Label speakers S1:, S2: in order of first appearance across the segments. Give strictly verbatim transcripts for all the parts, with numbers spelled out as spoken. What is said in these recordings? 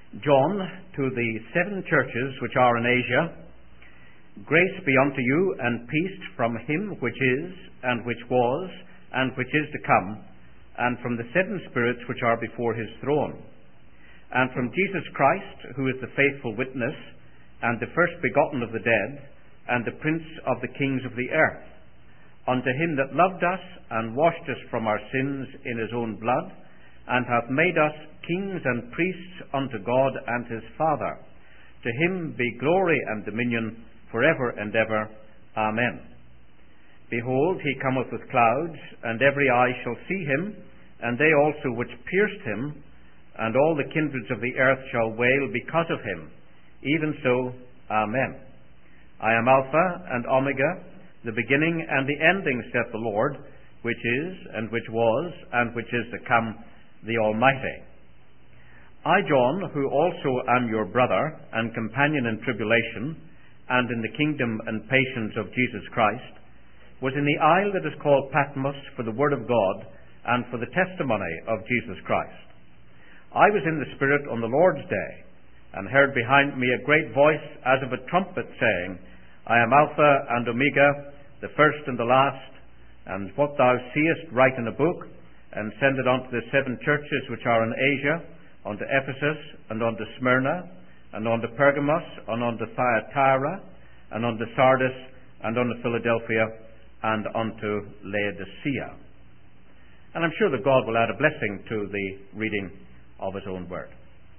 S1: John, to the seven churches which are in Asia, grace be unto you and peace from him which is, and which was, and which is to come, and from the seven spirits which are before his throne, and from Jesus Christ, who is the faithful witness, and the first begotten of the dead, and the prince of the kings of the earth, unto him that loved us, and washed us from our sins in his own blood, and hath made us kings and priests unto God and his Father. To him be glory and dominion for ever and ever. Amen. Behold, he cometh with clouds, and every eye shall see him, and they also which pierced him, and all the kindreds of the earth shall wail because of him. Even so, Amen. I am Alpha and Omega, the beginning and the ending, saith the Lord, which is, and which was, and which is to come, the Almighty. I, John, who also am your brother and companion in tribulation, and in the kingdom and patience of Jesus Christ, was in the isle that is called Patmos for the word of God and for the testimony of Jesus Christ. I was in the Spirit on the Lord's day, and heard behind me a great voice as of a trumpet, saying, I am Alpha and Omega, the first and the last, and what thou seest write in a book, and send it unto the seven churches which are in Asia, unto Ephesus, and unto Smyrna, and unto Pergamos, and unto Thyatira, and unto Sardis, and unto Philadelphia, and unto Laodicea. And I'm sure that God will add a blessing to the reading of his own word.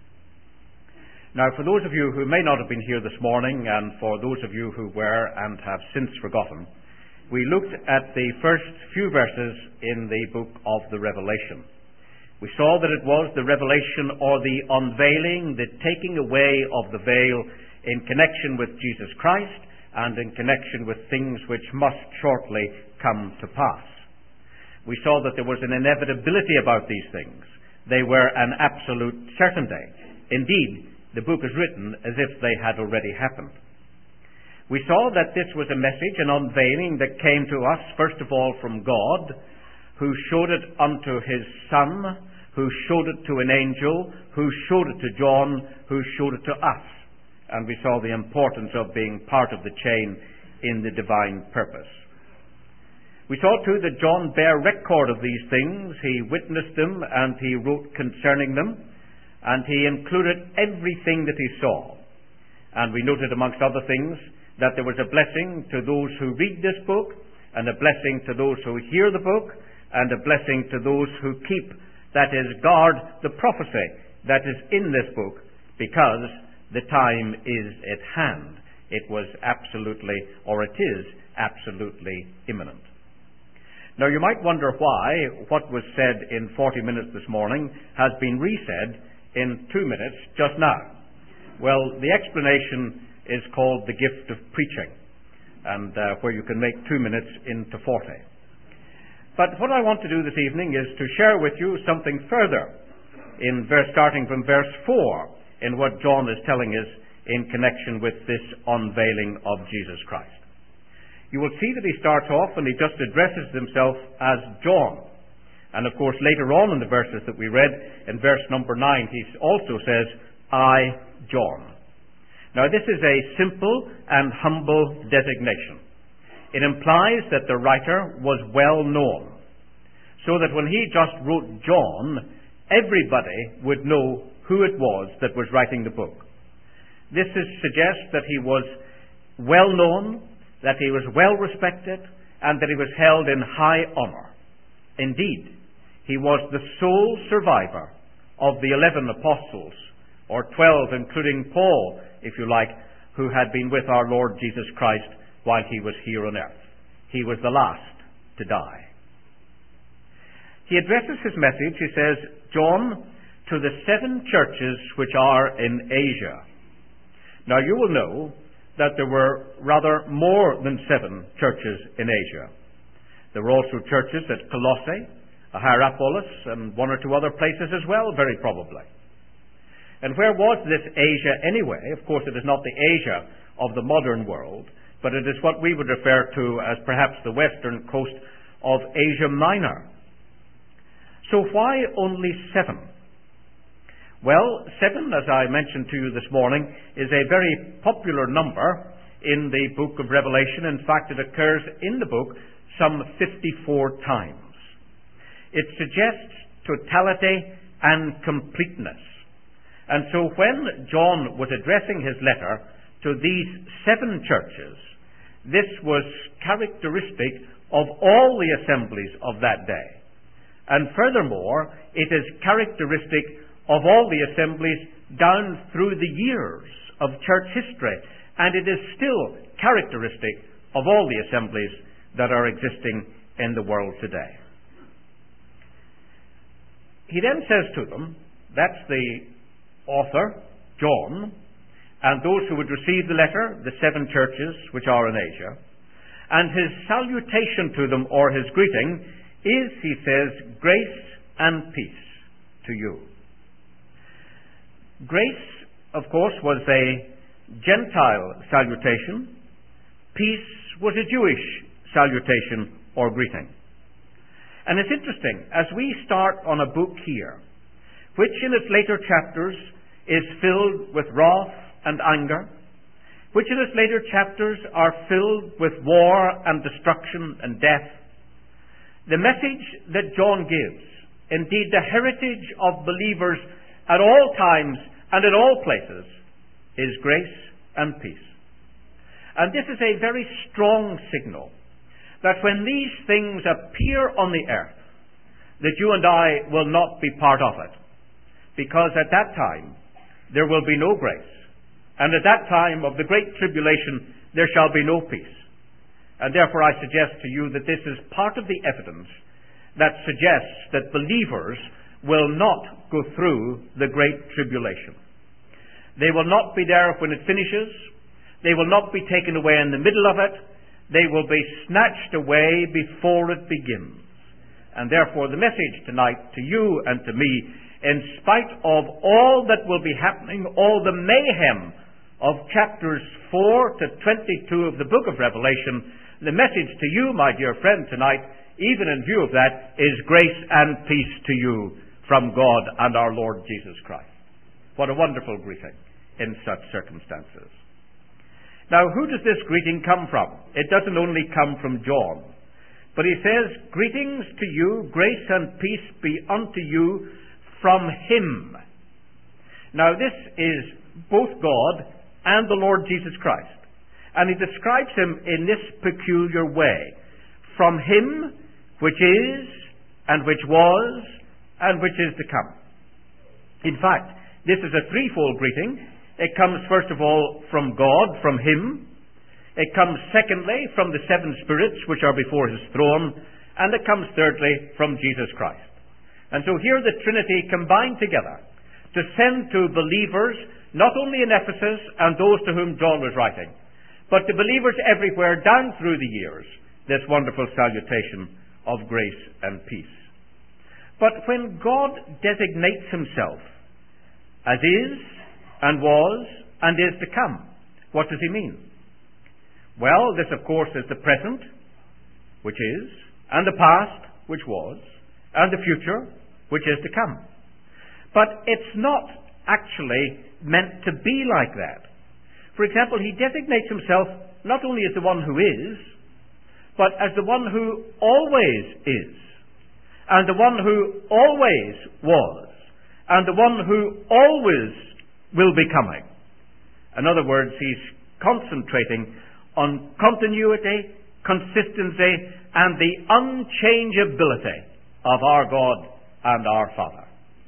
S1: Now, for those of you who may not have been here this morning, and for those of you who were and have since forgotten, we looked at the first few verses in the book of the Revelation. We saw that it was the revelation or the unveiling, the taking away of the veil in connection with Jesus Christ and in connection with things which must shortly come to pass. We saw that there was an inevitability about these things. They were an absolute certainty. Indeed, the book is written as if they had already happened. We saw that this was a message, an unveiling that came to us, first of all, from God, who showed it unto his Son, who showed it to an angel, who showed it to John, who showed it to us. And we saw the importance of being part of the chain in the divine purpose. We saw too that John bare record of these things. He witnessed them and he wrote concerning them, and he included everything that he saw. And we noted, amongst other things, that there was a blessing to those who read this book, and a blessing to those who hear the book, and a blessing to those who keep, that is, guard the prophecy that is in this book, because the time is at hand. It was absolutely, or it is absolutely imminent. Now, you might wonder why what was said in forty minutes this morning has been resaid in two minutes just now. Well, the explanation is called the gift of preaching, and uh, where you can make two minutes into forty. But what I want to do this evening is to share with you something further, in verse, starting from verse four, in what John is telling us in connection with this unveiling of Jesus Christ. You will see that he starts off and he just addresses himself as John. And of course, later on in the verses that we read, in verse number nine, he also says, I, John. Now, this is a simple and humble designation. It implies that the writer was well known, so that when he just wrote John, everybody would know who it was that was writing the book. This is, suggests that he was well known, that he was well respected, and that he was held in high honor. Indeed, he was the sole survivor of the eleven apostles, or twelve, including Paul, if you like, who had been with our Lord Jesus Christ while he was here on earth. He was the last to die. He addresses his message, he says, John, to the seven churches which are in Asia. Now, you will know that there were rather more than seven churches in Asia. There were also churches at Colossae, Hierapolis, and one or two other places as well, very probably. And where was this Asia anyway? Of course, it is not the Asia of the modern world, but it is what we would refer to as perhaps the western coast of Asia Minor. So why only seven? Well, seven, as I mentioned to you this morning, is a very popular number in the book of Revelation. In fact, it occurs in the book some fifty-four times. It suggests totality and completeness. And so when John was addressing his letter to these seven churches, this was characteristic of all the assemblies of that day. And furthermore, it is characteristic of all the assemblies down through the years of church history. And it is still characteristic of all the assemblies that are existing in the world today. He then says to them, that's the author, John, and those who would receive the letter, the seven churches which are in Asia, and his salutation to them, or his greeting, is, he says, grace and peace to you. Grace, of course, was a Gentile salutation. Peace was a Jewish salutation or greeting. And it's interesting, as we start on a book here, which in its later chapters is filled with wrath and anger, which in its later chapters are filled with war and destruction and death, the message that John gives, indeed the heritage of believers at all times and in all places, is grace and peace. And this is a very strong signal that when these things appear on the earth, that you and I will not be part of it. Because at that time, there will be no grace. And at that time of the great tribulation, there shall be no peace. And therefore I suggest to you that this is part of the evidence that suggests that believers will not go through the great tribulation. They will not be there when it finishes. They will not be taken away in the middle of it. They will be snatched away before it begins. And therefore the message tonight to you and to me, in spite of all that will be happening, all the mayhem of chapters four to twenty-two of the book of Revelation, the message to you, my dear friend, tonight, even in view of that, is grace and peace to you from God and our Lord Jesus Christ. What a wonderful greeting in such circumstances. Now, who does this greeting come from? It doesn't only come from John, but he says, greetings to you, grace and peace be unto you from him. Now, this is both God and the Lord Jesus Christ. And he describes him in this peculiar way. From him, which is, and which was, and which is to come. In fact, this is a threefold greeting. It comes, first of all, from God, from him. It comes, secondly, from the seven spirits which are before his throne. And it comes, thirdly, from Jesus Christ. And so here the Trinity combined together to send to believers, not only in Ephesus and those to whom John was writing, but to believers everywhere down through the years, this wonderful salutation of grace and peace. But when God designates himself as is, and was, and is to come, what does he mean? Well, this of course is the present, which is, and the past, which was, and the future, which is to come. But it's not actually meant to be like that. For example, he designates himself not only as the one who is, but as the one who always is, and the one who always was, and the one who always will be coming. In other words, he's concentrating on continuity, consistency, and the unchangeability of our God and our Father.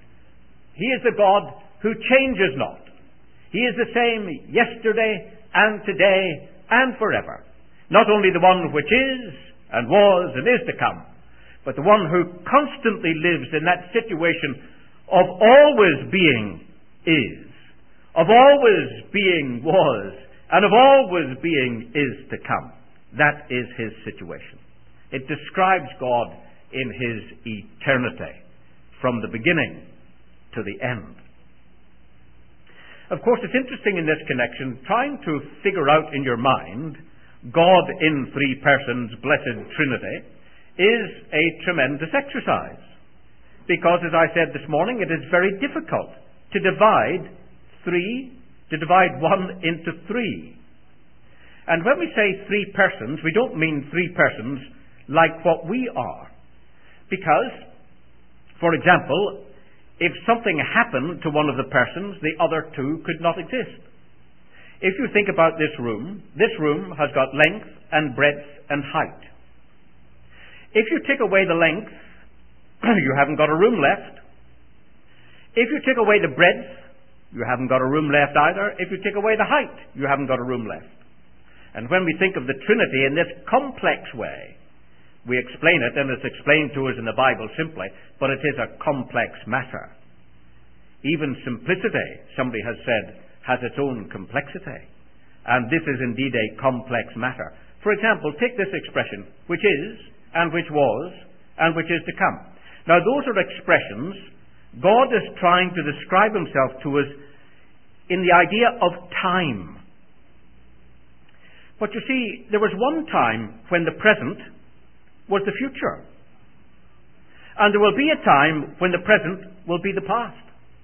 S1: He is the God who changes not. He is the same yesterday and today and forever. Not only the one which is and was and is to come, but the one who constantly lives in that situation of always being is, of always being was, and of always being is to come. That is his situation. It describes God in his eternity, from the beginning to the end. Of course, it's interesting in this connection, trying to figure out in your mind God in three persons, blessed Trinity, is a tremendous exercise. Because, as I said this morning, it is very difficult to divide three, to divide one into three. And when we say three persons, we don't mean three persons like what we are. Because, for example, if something happened to one of the persons, the other two could not exist. If you think about this room, this room has got length and breadth and height. If you take away the length, you haven't got a room left. If you take away the breadth, you haven't got a room left either. If you take away the height, you haven't got a room left. And when we think of the Trinity in this complex way, we explain it, and it's explained to us in the Bible simply, but it is a complex matter. Even simplicity, somebody has said, has its own complexity. And this is indeed a complex matter. For example, take this expression, which is, and which was, and which is to come. Now, those are expressions God is trying to describe himself to us in the idea of time. But you see, there was one time when the present was the future. And there will be a time when the present will be the past.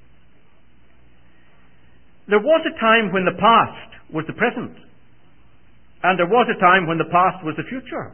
S1: There was a time when the past was the present. And there was a time when the past was the future.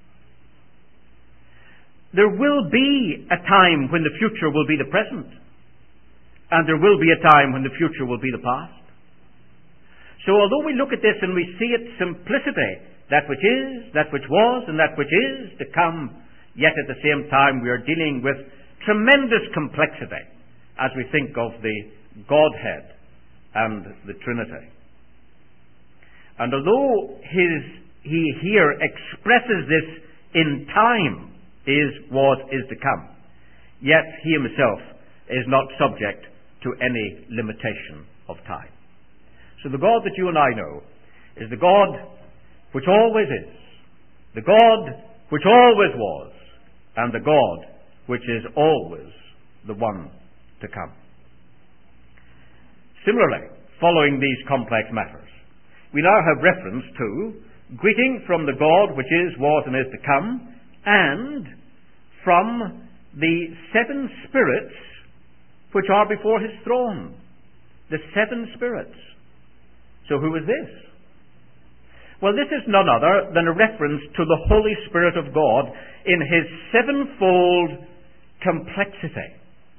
S1: There will be a time when the future will be the present. And there will be a time when the future will be the past. So although we look at this and we see its simplicity, that which is, that which was, and that which is to come, yet at the same time we are dealing with tremendous complexity as we think of the Godhead and the Trinity. And although his, he here expresses this in time, is, was, is to come, yet he himself is not subject to any limitation of time. So the God that you and I know is the God which always is, the God which always was, and the God which is always the one to come. Similarly, following these complex matters, we now have reference to greeting from the God which is, was, and is to come, and from the seven spirits which are before his throne. The seven spirits. So who is this? Well, this is none other than a reference to the Holy Spirit of God in his sevenfold complexity.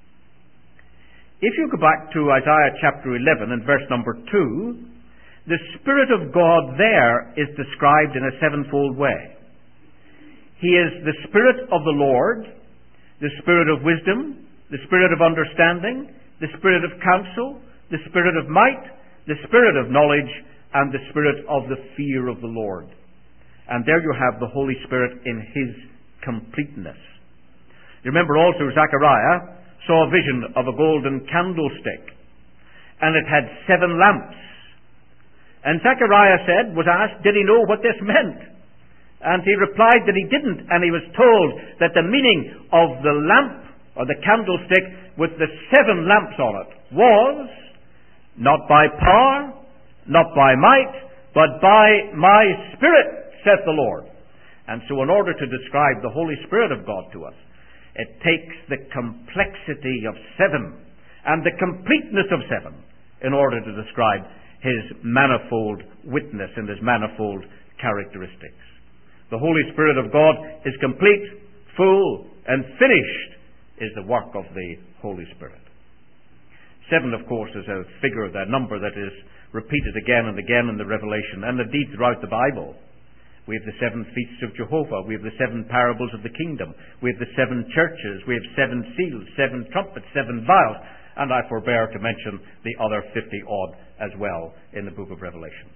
S1: If you go back to Isaiah chapter eleven and verse number two, the Spirit of God there is described in a sevenfold way. He is the Spirit of the Lord, the Spirit of wisdom, the Spirit of understanding, the Spirit of counsel, the Spirit of might, the Spirit of knowledge, and the Spirit of the fear of the Lord. And there you have the Holy Spirit in his completeness. You remember also Zechariah saw a vision of a golden candlestick, and it had seven lamps. And Zechariah said, was asked, did he know what this meant? And he replied that he didn't, and he was told that the meaning of the lamp, or the candlestick, with the seven lamps on it, was not by power, not by might, but by my Spirit, saith the Lord. And so in order to describe the Holy Spirit of God to us, it takes the complexity of seven and the completeness of seven in order to describe his manifold witness and his manifold characteristics. The Holy Spirit of God is complete, full, and finished is the work of the Holy Spirit. Seven, of course, is a figure, a number that is repeated again and again in the Revelation, and indeed throughout the Bible. We have the seven feasts of Jehovah. We have the seven parables of the kingdom. We have the seven churches. We have seven seals, seven trumpets, seven vials. And I forbear to mention the other fifty odd as well in the book of Revelation.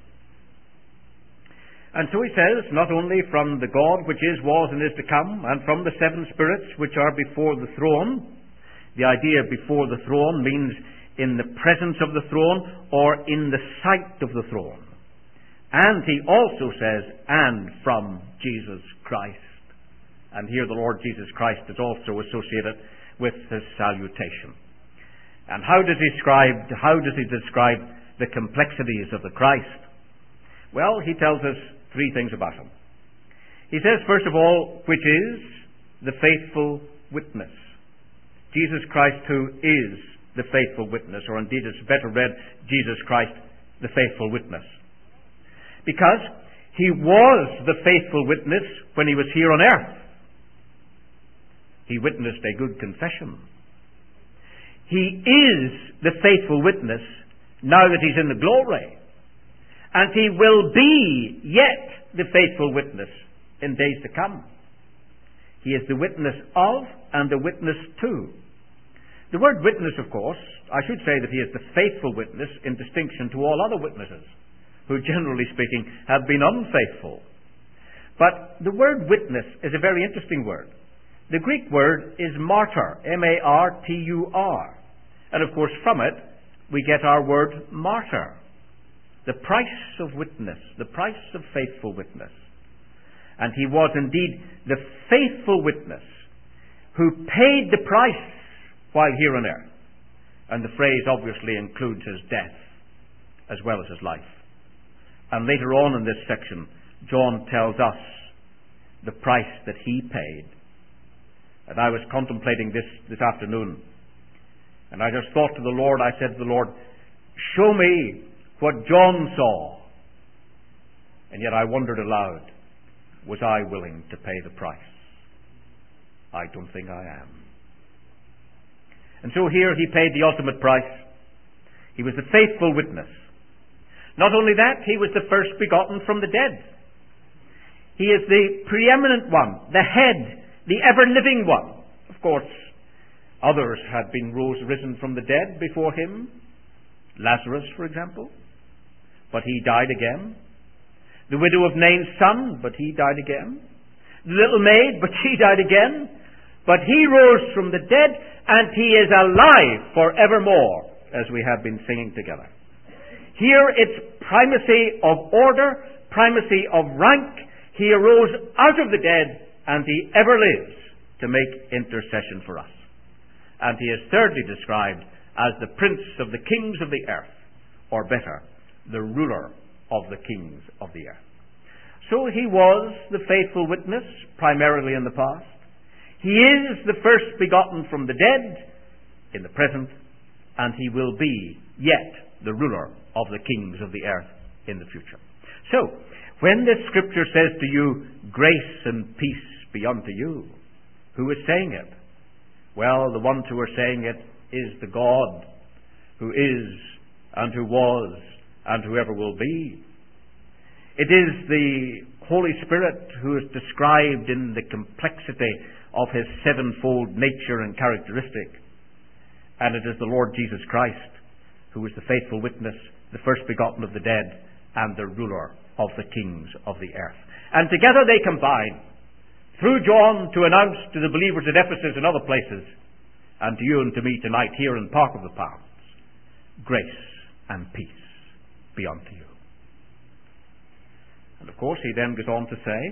S1: And so he says, not only from the God which is, was, and is to come, and from the seven spirits which are before the throne. The idea before the throne means in the presence of the throne or in the sight of the throne. And he also says, and from Jesus Christ. And here the Lord Jesus Christ is also associated with his salutation. And how does he describe, how does he describe the complexities of the Christ? Well, he tells us three things about him. He says, first of all, which is the faithful witness. Jesus Christ, who is the faithful witness, or indeed it's better read, Jesus Christ, the faithful witness. Because he was the faithful witness when he was here on earth. He witnessed a good confession. He is the faithful witness now that he's in the glory. And he will be yet the faithful witness in days to come. He is the witness of and the witness to. The word witness, of course, I should say that he is the faithful witness in distinction to all other witnesses, who generally speaking have been unfaithful. But the word witness is a very interesting word. The Greek word is martyr, M A R T U R. And of course from it we get our word martyr. The price of witness, the price of faithful witness. And he was indeed the faithful witness who paid the price while here on earth. And the phrase obviously includes his death as well as his life. And later on in this section, John tells us the price that he paid. And I was contemplating this this afternoon. And I just thought to the Lord, I said to the Lord, show me what John saw. And yet I wondered aloud, was I willing to pay the price? I don't think I am. And so here he paid the ultimate price. He was the faithful witness. Not only that, he was the first begotten from the dead. He is the preeminent one, the head, the ever-living one. Of course, others had been rose, risen from the dead before him. Lazarus, for example. But he died again. The widow of Nain's son, but he died again. The little maid, but she died again. But he rose from the dead, and he is alive forevermore, as we have been singing together. Here it's primacy of order, primacy of rank. He arose out of the dead, and he ever lives to make intercession for us. And he is thirdly described as the prince of the kings of the earth, or better, the ruler of the kings of the earth. So he was the faithful witness, primarily in the past. He is the first begotten from the dead in the present, and he will be yet the ruler of the kings of the earth in the future. So, when this scripture says to you, grace and peace be unto you, who is saying it? Well, the ones who are saying it is the God who is and who was and whoever will be. It is the Holy Spirit who is described in the complexity of his sevenfold nature and characteristic. And it is the Lord Jesus Christ who is the faithful witness, the first begotten of the dead, and the ruler of the kings of the earth. And together they combine, through John, to announce to the believers at Ephesus and other places, and to you and to me tonight here in Park of the Palms, grace and peace be unto you. And of course he then goes on to say,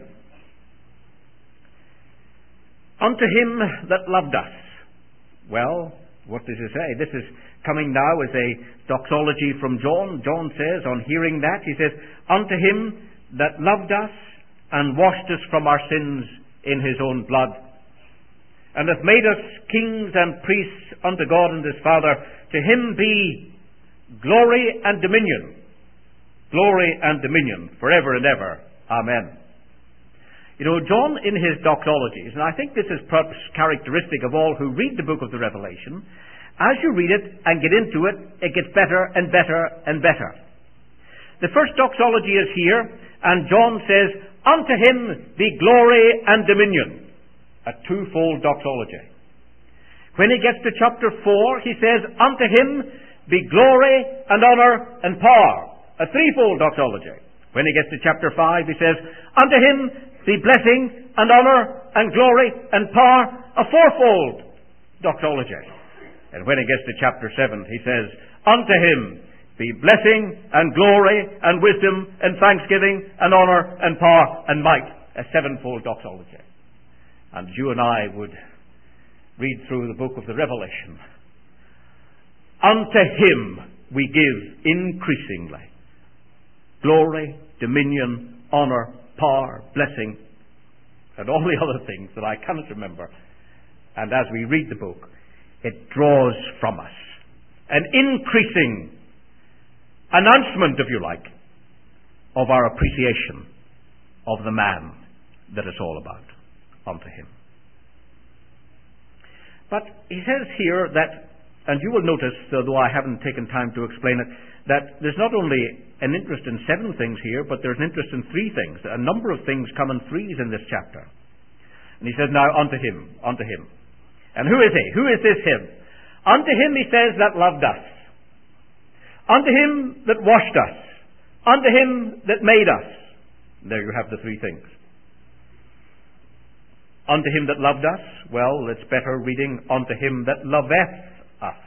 S1: unto him that loved us. Well, what does he say? This is coming now as a doxology from John. John says, on hearing that, he says, unto him that loved us and washed us from our sins in his own blood, and hath made us kings and priests unto God and his Father, to him be glory and dominion, glory and dominion, forever and ever. Amen. You know, John in his doxologies, and I think this is perhaps characteristic of all who read the book of the Revelation, as you read it and get into it, it gets better and better and better. The first doxology is here, and John says, unto him be glory and dominion. A twofold doxology. When he gets to chapter four, he says, unto him be glory and honour and power. A threefold doxology. When he gets to chapter five, he says, unto him be blessing and honour and glory and power. A fourfold doxology. And when he gets to chapter seven, he says, unto him be blessing and glory and wisdom and thanksgiving and honour and power and might. A sevenfold doxology. And you and I would read through the book of the Revelation. Unto him we give increasingly glory, dominion, honour, power, blessing, and all the other things that I cannot remember. And as we read the book, it draws from us an increasing announcement, if you like, of our appreciation of the man that it's all about unto him. But he says here that, and you will notice, though I haven't taken time to explain it, that there's not only an interest in seven things here, but there's an interest in three things. A number of things come in threes in this chapter. And he says, now, unto him, unto him. And who is he? Who is this him? Unto him, he says, that loved us. Unto him that washed us. Unto him that made us. There you have the three things. Unto him that loved us, well, it's better reading, unto him that loveth us.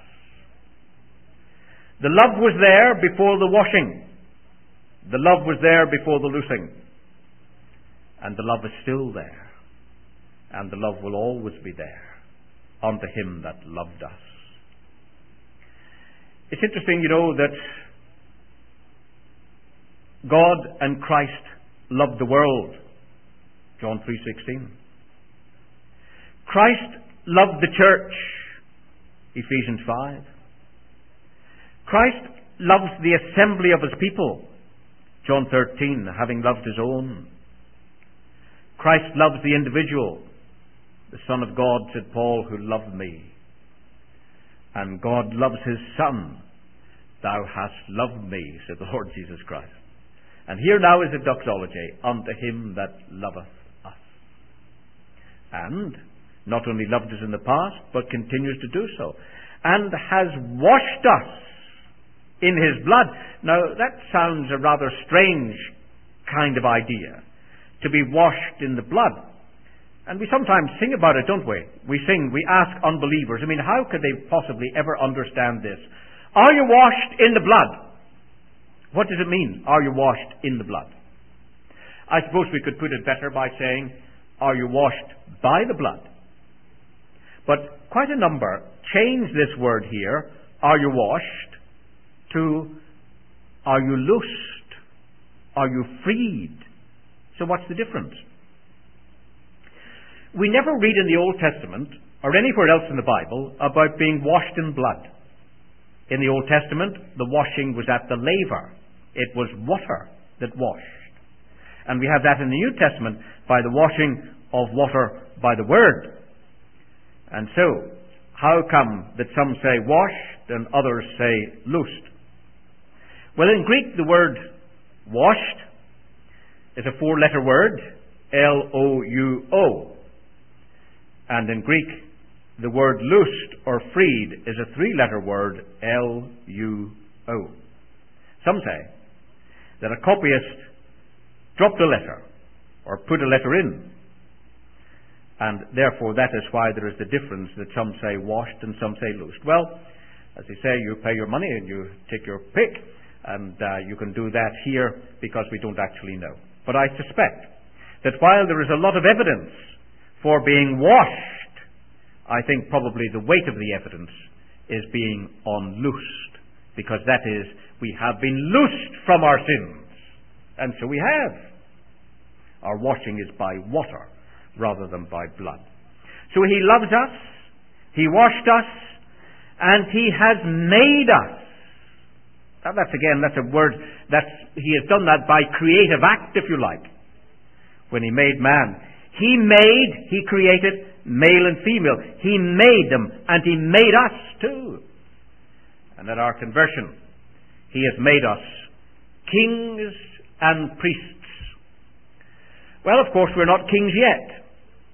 S1: The love was there before the washing. The love was there before the loosing. And the love is still there. And the love will always be there. Unto him that loved us. It's interesting, you know, that God and Christ loved the world. John three sixteen. Christ loved the church. Ephesians five. Christ loves the assembly of his people. John thirteen, having loved his own. Christ loves the individual. The Son of God, said Paul, who loved me. And God loves his Son. Thou hast loved me, said the Lord Jesus Christ. And here now is a doxology, unto him that loveth us. And not only loved us in the past, but continues to do so. And has washed us in his blood. Now, that sounds a rather strange kind of idea, to be washed in the blood. And we sometimes sing about it, don't we? We sing, we ask unbelievers, I mean, how could they possibly ever understand this? Are you washed in the blood? What does it mean, are you washed in the blood? I suppose we could put it better by saying, are you washed by the blood? But quite a number change this word here, are you washed, to are you loosed? Are you freed? So what's the difference? We never read in the Old Testament, or anywhere else in the Bible, about being washed in blood. In the Old Testament, the washing was at the laver. It was water that washed. And we have that in the New Testament by the washing of water by the Word. And so, how come that some say washed and others say loosed? Well, in Greek, the word washed is a four-letter word, L O U O. And in Greek, the word loosed or freed is a three-letter word, L U O. Some say that a copyist dropped a letter or put a letter in. And therefore that is why there is the difference that some say washed and some say loosed. Well, as they say, you pay your money and you take your pick, and uh, you can do that here because we don't actually know. But I suspect that while there is a lot of evidence for being washed, I think probably the weight of the evidence is being unloosed, because that is, we have been loosed from our sins. And so we have. Our washing is by water rather than by blood. So he loves us, he washed us, and he has made us. Now that's again, that's a word, that's, he has done that by creative act, if you like. When he made man, he made, he created male and female. He made them, and he made us too. And at our conversion, he has made us kings and priests. Well, of course, we're not kings yet.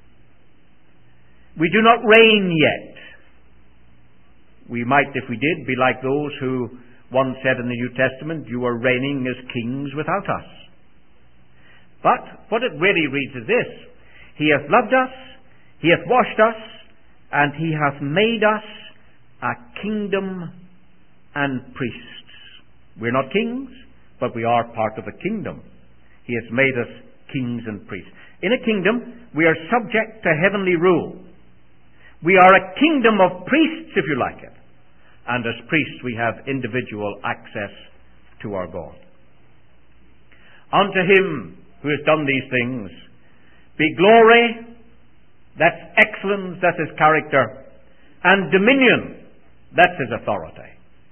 S1: We do not reign yet. We might, if we did, be like those who once said in the New Testament, you are reigning as kings without us. But what it really reads is this: he hath loved us, he hath washed us, and he hath made us a kingdom and priests. We're not kings, but we are part of a kingdom. He has made us kings and priests. In a kingdom, we are subject to heavenly rule. We are a kingdom of priests, if you like it. And as priests, we have individual access to our God. Unto him who has done these things be glory, that's excellence, that's his character, and dominion, that's his authority.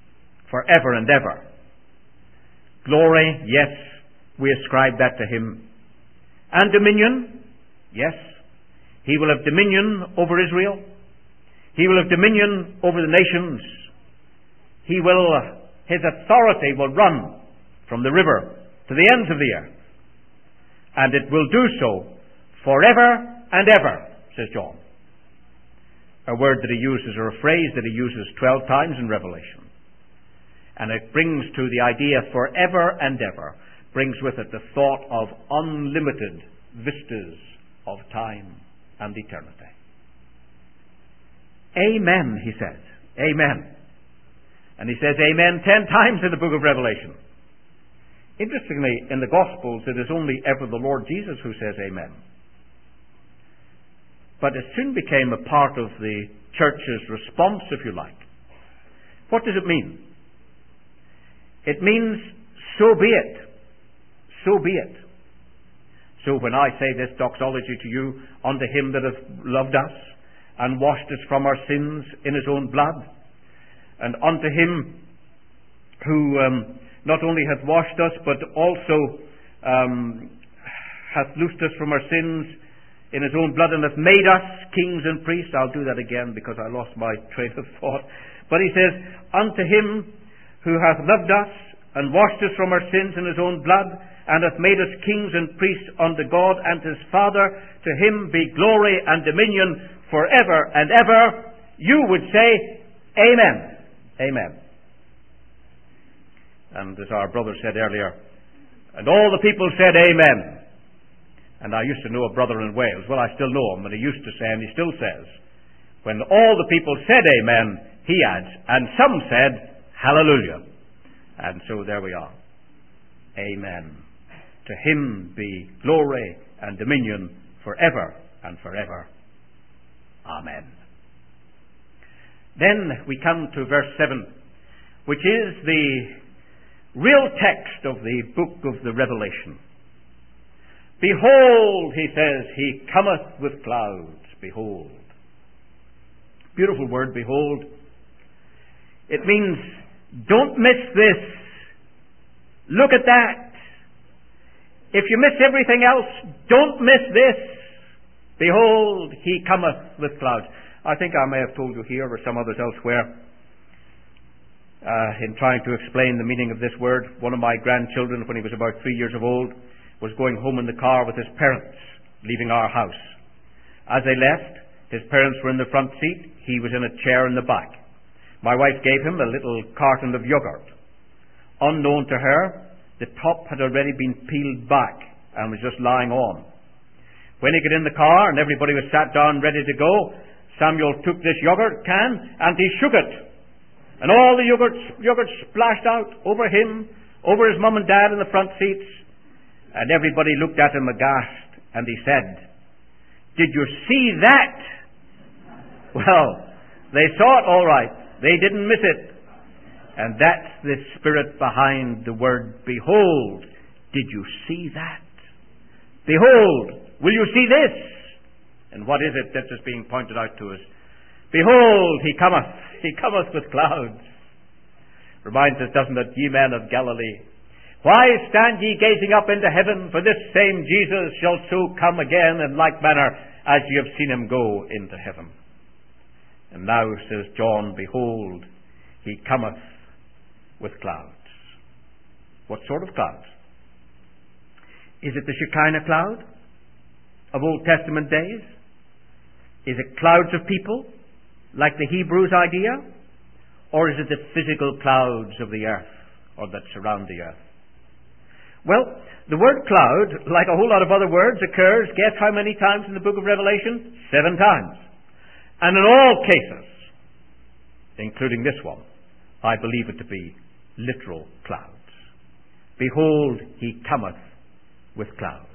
S1: forever and ever. Glory, yes, we ascribe that to him. And dominion, yes, he will have dominion over Israel. He will have dominion over the nations. He will, his authority will run from the river to the ends of the earth. And it will do so forever and ever, says John. A word that he uses, or a phrase that he uses twelve times in Revelation. And it brings to the idea forever and ever, brings with it the thought of unlimited vistas of time and eternity. Amen, he says. Amen. And he says amen ten times in the book of Revelation. Interestingly, in the Gospels, it is only ever the Lord Jesus who says amen. But it soon became a part of the church's response, if you like. What does it mean? It means, so be it. So be it. So when I say this doxology to you, unto him that hath loved us, and washed us from our sins in his own blood, and unto him who um, not only hath washed us, but also um, hath loosed us from our sins in his own blood, and hath made us kings and priests. I'll do that again because I lost my train of thought. But he says, unto him who hath loved us, and washed us from our sins in his own blood, and hath made us kings and priests unto God and his Father, to him be glory and dominion forever and ever. You would say, amen. Amen. And as our brother said earlier, and all the people said amen. And I used to know a brother in Wales. Well, I still know him, and he used to say, and he still says, when all the people said amen, he adds, and some said hallelujah. And so there we are. Amen. To him be glory and dominion forever and forever. Amen. Then we come to verse seven, which is the real text of the book of the Revelation. Behold, he says, he cometh with clouds. Behold. Beautiful word, behold. It means, don't miss this. Look at that. If you miss everything else, don't miss this. Behold, he cometh with clouds. I think I may have told you here or some others elsewhere, uh, in trying to explain the meaning of this word, one of my grandchildren, when he was about three years of old, was going home in the car with his parents, leaving our house. As they left, his parents were in the front seat. He was in a chair in the back. My wife gave him a little carton of yogurt. Unknown to her, the top had already been peeled back and was just lying on. When he got in the car and everybody was sat down ready to go, Samuel took this yogurt can and he shook it. And all the yogurt, yogurt splashed out over him, over his mum and dad in the front seats. And everybody looked at him aghast, and he said, "Did you see that?" Well, they saw it all right. They didn't miss it. And that's the spirit behind the word behold. Did you see that? Behold, will you see this? And what is it that is being pointed out to us? Behold, he cometh. He cometh with clouds. Reminds us, doesn't it, ye men of Galilee? Why stand ye gazing up into heaven? For this same Jesus shall so come again in like manner as ye have seen him go into heaven. And now, says John, behold, he cometh with clouds. What sort of clouds? Is it the Shekinah cloud of Old Testament days? Is it clouds of people, like the Hebrews' idea? Or is it the physical clouds of the earth, or that surround the earth? Well, the word cloud, like a whole lot of other words, occurs, guess how many times in the book of Revelation? Seven times. And in all cases, including this one, I believe it to be literal clouds. Behold, he cometh with clouds.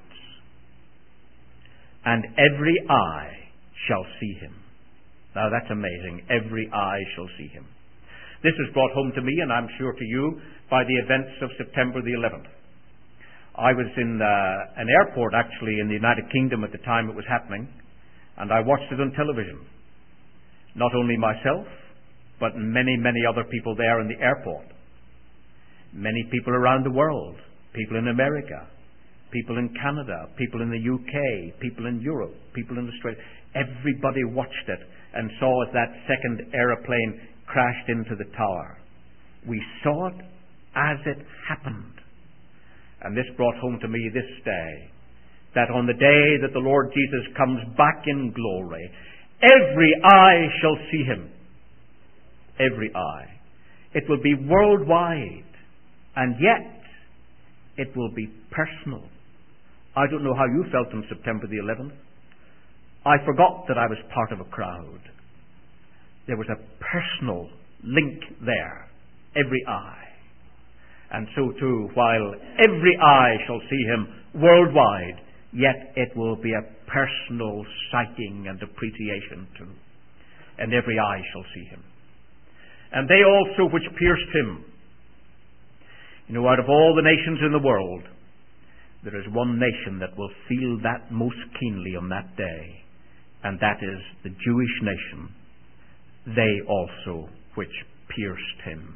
S1: And every eye shall see him. Now that's amazing. Every eye shall see him. This was brought home to me, and I'm sure to you, by the events of September the eleventh. I was in uh, an airport, actually, in the United Kingdom at the time it was happening, and I watched it on television. Not only myself, but many, many other people there in the airport. Many people around the world, people in America, people in Canada, people in the U K, people in Europe, people in Australia, everybody watched it and saw as that second aeroplane crashed into the tower. We saw it as it happened. And this brought home to me this day, that on the day that the Lord Jesus comes back in glory, every eye shall see him. Every eye. It will be worldwide, and yet it will be personal. I don't know how you felt on September the eleventh. I forgot that I was part of a crowd. There was a personal link there. Every eye. And so too, while every eye shall see him worldwide, yet it will be a personal sighting and appreciation too. And every eye shall see him. And they also which pierced him. You know, out of all the nations in the world, there is one nation that will feel that most keenly on that day, and that is the Jewish nation. They also which pierced him.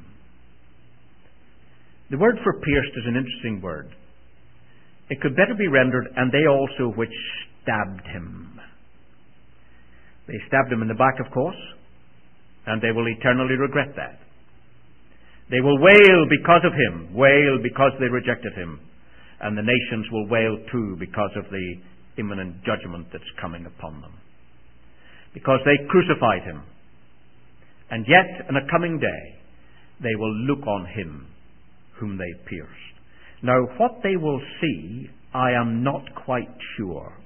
S1: The word for pierced is an interesting word. It could better be rendered, and they also which stabbed him. They stabbed him in the back, of course, and they will eternally regret that. They will wail because of him, wail because they rejected him, and the nations will wail too because of the imminent judgment that's coming upon them. Because they crucified him, and yet in a coming day they will look on him whom they pierced. Now, what they will see, I am not quite sure.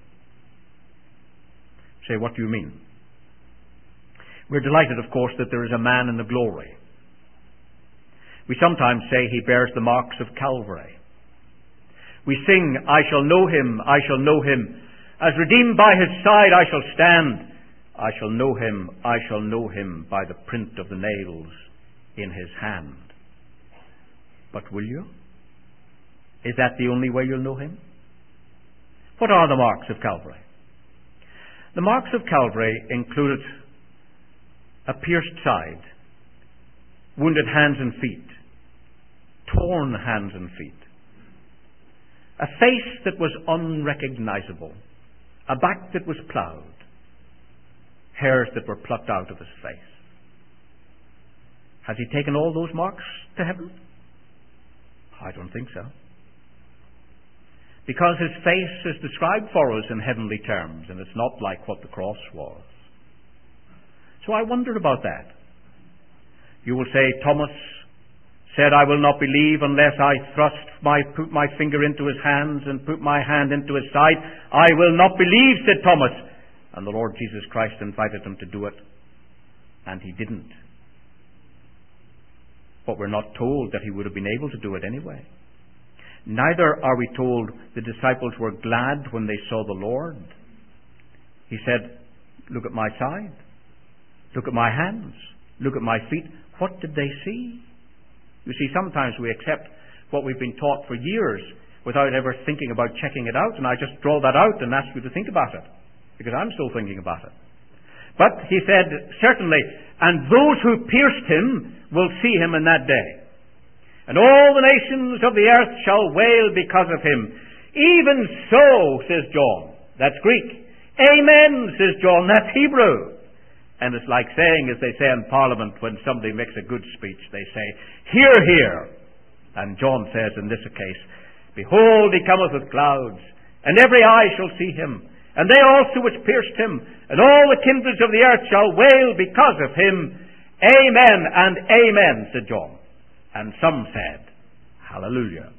S1: Say, what do you mean? We're delighted, of course, that there is a man in the glory. We sometimes say he bears the marks of Calvary. We sing, I shall know him, I shall know him. As redeemed by his side I shall stand. I shall know him, I shall know him by the print of the nails in his hand. But will you? Is that the only way you'll know him? What are the marks of Calvary? The marks of Calvary included a pierced side, wounded hands and feet, torn hands and feet, a face that was unrecognizable, a back that was ploughed, hairs that were plucked out of his face. Has he taken all those marks to heaven? I don't think so. Because his face is described for us in heavenly terms, and it's not like what the cross was. So I wondered about that. You will say, Thomas said, I will not believe unless I thrust my, put my finger into his hands and put my hand into his side. I will not believe, said Thomas. And the Lord Jesus Christ invited him to do it, and he didn't. But we're not told that he would have been able to do it anyway. Neither are we told the disciples were glad when they saw the Lord. He said, look at my side. Look at my hands. Look at my feet. What did they see? You see, sometimes we accept what we've been taught for years without ever thinking about checking it out, and I just draw that out and ask you to think about it, because I'm still thinking about it. But he said, certainly, and those who pierced him will see him in that day. And all the nations of the earth shall wail because of him. Even so, says John. That's Greek. Amen, says John. That's Hebrew. And it's like saying, as they say in Parliament when somebody makes a good speech, they say, hear, hear. And John says in this case, behold, he cometh with clouds, and every eye shall see him, and they also which pierced him, and all the kindreds of the earth shall wail because of him. Amen and amen, said John. And some said, hallelujah.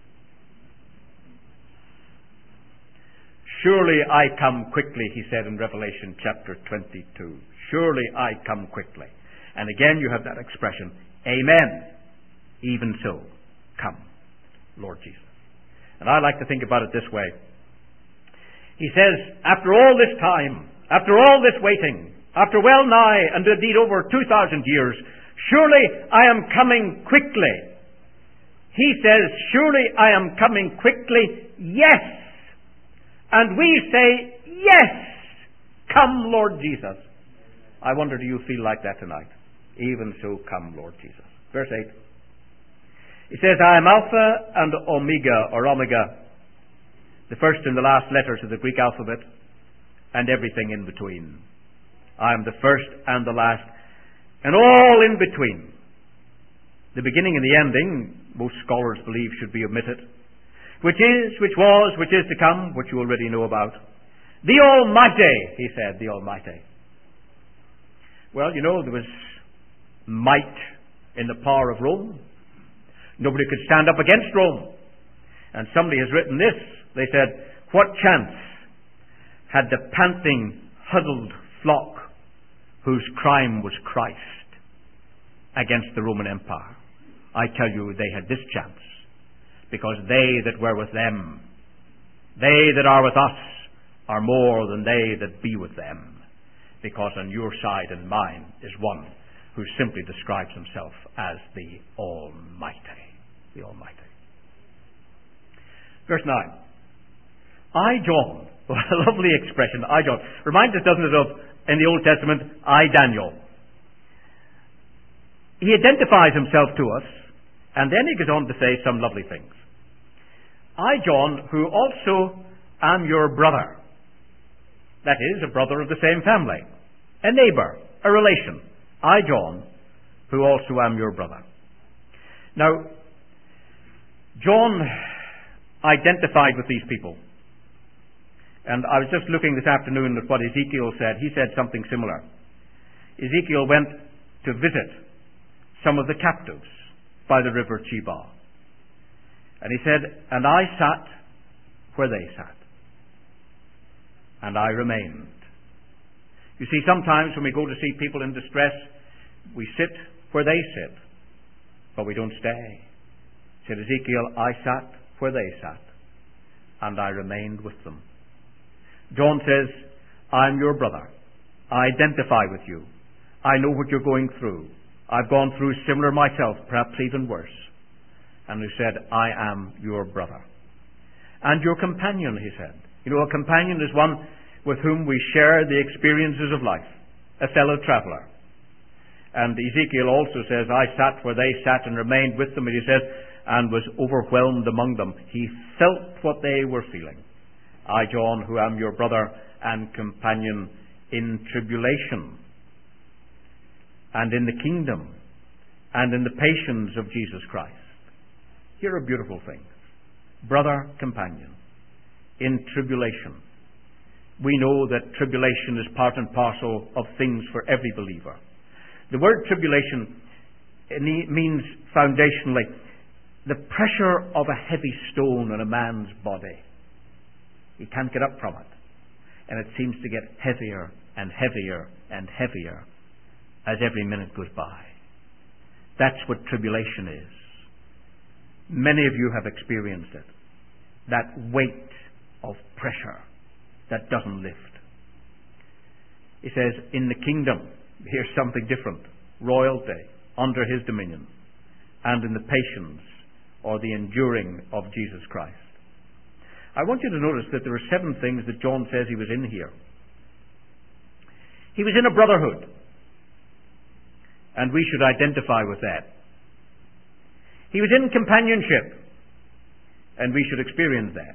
S1: Surely I come quickly, he said in Revelation chapter twenty-two. Surely I come quickly. And again you have that expression, amen. Even so, come, Lord Jesus. And I like to think about it this way. He says, after all this time, after all this waiting, after well nigh, and indeed over two thousand years, surely I am coming quickly. He says, surely I am coming quickly, yes. And we say, yes, come Lord Jesus. I wonder, do you feel like that tonight? Even so, come Lord Jesus. Verse eight. He says, I am Alpha and Omega, or Omega, the first and the last letters of the Greek alphabet, and everything in between. I am the first and the last, and all in between. The beginning and the ending, most scholars believe, should be omitted. Which is, which was, which is to come, which you already know about. The Almighty, he said, the Almighty. Well, you know, there was might in the power of Rome. Nobody could stand up against Rome. And somebody has written this. They said, what chance had the panting, huddled flock whose crime was Christ against the Roman Empire? I tell you, they had this chance, because they that were with them, they that are with us, are more than they that be with them, because on your side and mine is one who simply describes himself as the Almighty. The Almighty. Verse nine. I, John. What a lovely expression, I, John. Reminds us, doesn't it, of, in the Old Testament, I, Daniel. He identifies himself to us, and then he goes on to say some lovely things. I, John, who also am your brother. That is, a brother of the same family. A neighbour, a relation. I, John, who also am your brother. Now, John identified with these people. And I was just looking this afternoon at what Ezekiel said. He said something similar. Ezekiel went to visit some of the captives by the river Chebar. And he said, and I sat where they sat. And I remained. You see, sometimes when we go to see people in distress, we sit where they sit, but we don't stay. Said Ezekiel, I sat where they sat, and I remained with them. John says, I'm your brother. I identify with you. I know what you're going through. I've gone through similar myself, perhaps even worse. And he said, I am your brother. And your companion, he said. You know, a companion is one with whom we share the experiences of life, a fellow traveller. And Ezekiel also says, I sat where they sat and remained with them, and he says, and was overwhelmed among them. He felt what they were feeling. I, John, who am your brother and companion in tribulation, and in the kingdom, and in the patience of Jesus Christ. Here are beautiful things. Brother, companion, in tribulation. We know that tribulation is part and parcel of things for every believer. The word tribulation means foundationally the pressure of a heavy stone on a man's body. He can't get up from it. And it seems to get heavier and heavier and heavier as every minute goes by. That's what tribulation is. Many of you have experienced it. That weight of pressure that doesn't lift. He says, in the kingdom, here's something different. Royalty, under his dominion, and in the patience or the enduring of Jesus Christ. I want you to notice that there are seven things that John says he was in here. He was in a brotherhood, and we should identify with that. He was in companionship, and we should experience that.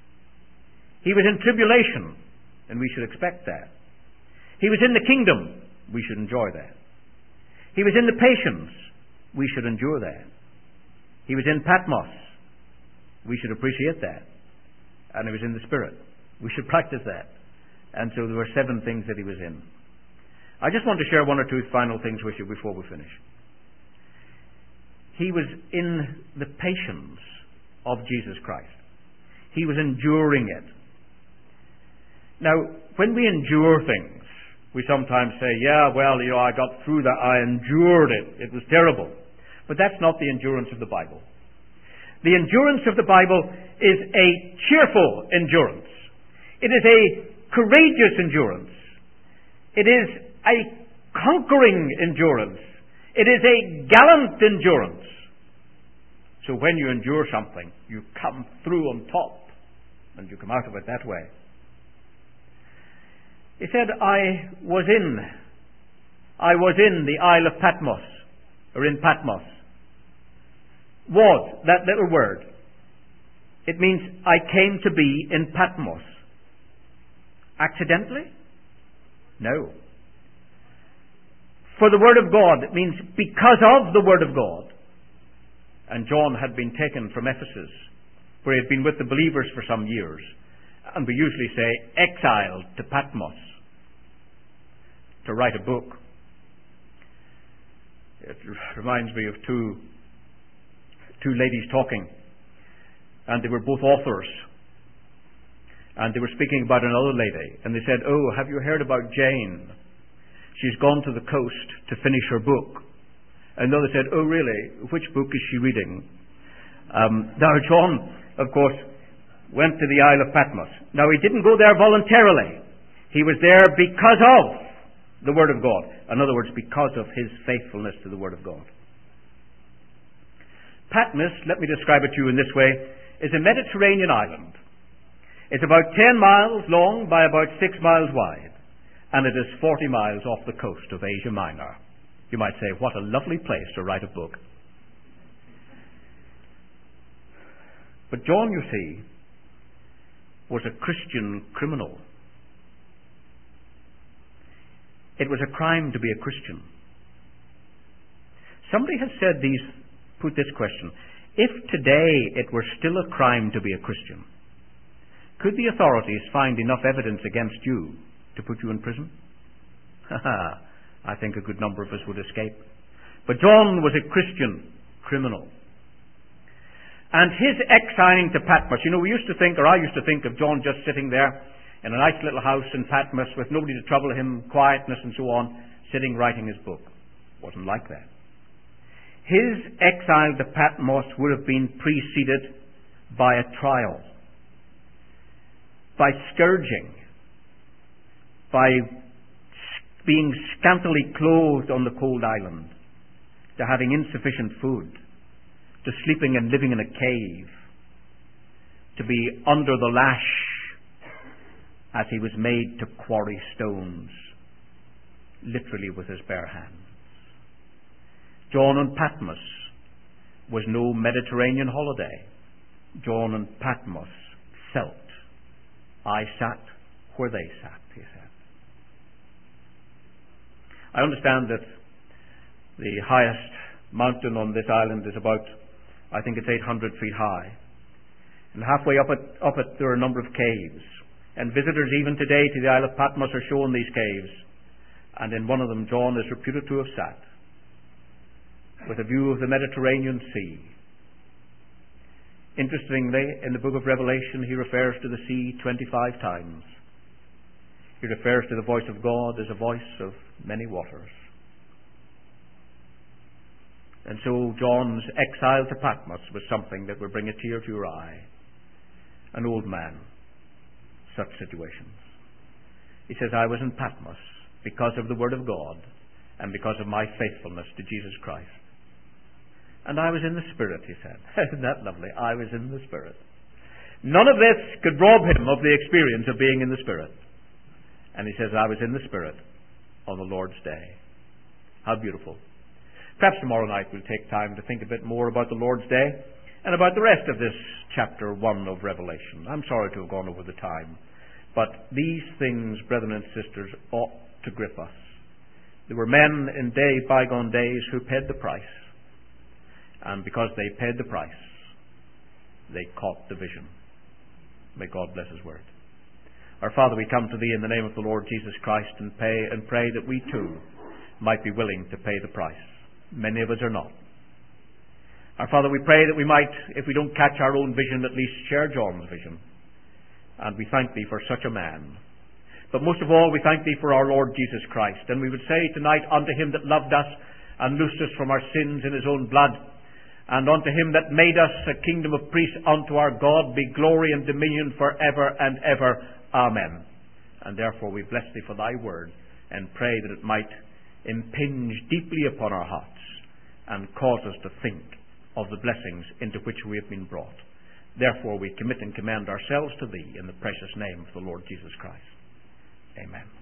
S1: He was in tribulation, and we should expect that. He was in the kingdom, we should enjoy that. He was in the patience, we should endure that. He was in Patmos, we should appreciate that. And he was in the Spirit, we should practice that. And so there were seven things that he was in. I just want to share one or two final things with you before we finish. He was in the patience of Jesus Christ. He was enduring it. Now, when we endure things, we sometimes say, yeah, well, you know, I got through that, I endured it, it was terrible. But that's not the endurance of the Bible. The endurance of the Bible is a cheerful endurance. It is a courageous endurance. It is a conquering endurance. It is a gallant endurance. So when you endure something, you come through on top, and you come out of it that way. He said, I was in, I was in the Isle of Patmos, or in Patmos. Was, that little word, it means I came to be in Patmos. Accidentally? No. For the Word of God, it means because of the Word of God. And John had been taken from Ephesus, where he had been with the believers for some years. And we usually say exiled to Patmos to write a book. It reminds me of two, two ladies talking. And they were both authors. And they were speaking about another lady. And they said, "Oh, have you heard about Jane? She's gone to the coast to finish her book." And another said, "Oh, really? Which book is she reading?" Um, now, John, of course, went to the Isle of Patmos. Now, he didn't go there voluntarily. He was there because of the Word of God. In other words, because of his faithfulness to the Word of God. Patmos, let me describe it to you in this way, is a Mediterranean island. It's about ten miles long by about six miles wide, and it is forty miles off the coast of Asia Minor. You might say, what a lovely place to write a book. But John, you see, was a Christian criminal. It was a crime to be a Christian. Somebody has said these, put this question: if today it were still a crime to be a Christian, could the authorities find enough evidence against you to put you in prison? I think a good number of us would escape. But John was a Christian criminal. And his exiling to Patmos, you know, we used to think, or I used to think of John just sitting there in a nice little house in Patmos with nobody to trouble him, quietness and so on, sitting writing his book. It wasn't like that. His exile to Patmos would have been preceded by a trial, by scourging, by being scantily clothed on the cold island, to having insufficient food, to sleeping and living in a cave, to be under the lash as he was made to quarry stones, literally with his bare hands. John on Patmos was no Mediterranean holiday. John on Patmos felt, I sat where they sat, he said. I understand that the highest mountain on this island is about, I think it's eight hundred feet high. And halfway up it, up it there are a number of caves. And visitors even today to the Isle of Patmos are shown these caves. And in one of them John is reputed to have sat, with a view of the Mediterranean Sea. Interestingly, in the book of Revelation, he refers to the sea twenty-five times. He refers to the voice of God as a voice of many waters. And so John's exile to Patmos was something that would bring a tear to your eye. An old man, such situations. He says, I was in Patmos because of the Word of God and because of my faithfulness to Jesus Christ. And I was in the Spirit, he said. Isn't that lovely? I was in the Spirit. None of this could rob him of the experience of being in the Spirit. And he says, I was in the Spirit on the Lord's day. How beautiful. Perhaps tomorrow night we'll take time to think a bit more about the Lord's day and about the rest of this chapter one of Revelation. I'm sorry to have gone over the time. But these things, brethren and sisters, ought to grip us. There were men in day, bygone days who paid the price. And because they paid the price, they caught the vision. May God bless His word. Our Father, we come to Thee in the name of the Lord Jesus Christ and pay and pray that we too might be willing to pay the price. Many of us are not. Our Father, we pray that we might, if we don't catch our own vision, at least share John's vision. And we thank Thee for such a man. But most of all, we thank Thee for our Lord Jesus Christ. And we would say tonight, unto Him that loved us and loosed us from our sins in His own blood, and unto Him that made us a kingdom of priests unto our God, be glory and dominion for ever and ever. Amen. And therefore we bless Thee for Thy word and pray that it might impinge deeply upon our hearts and cause us to think of the blessings into which we have been brought. Therefore we commit and commend ourselves to Thee in the precious name of the Lord Jesus Christ. Amen.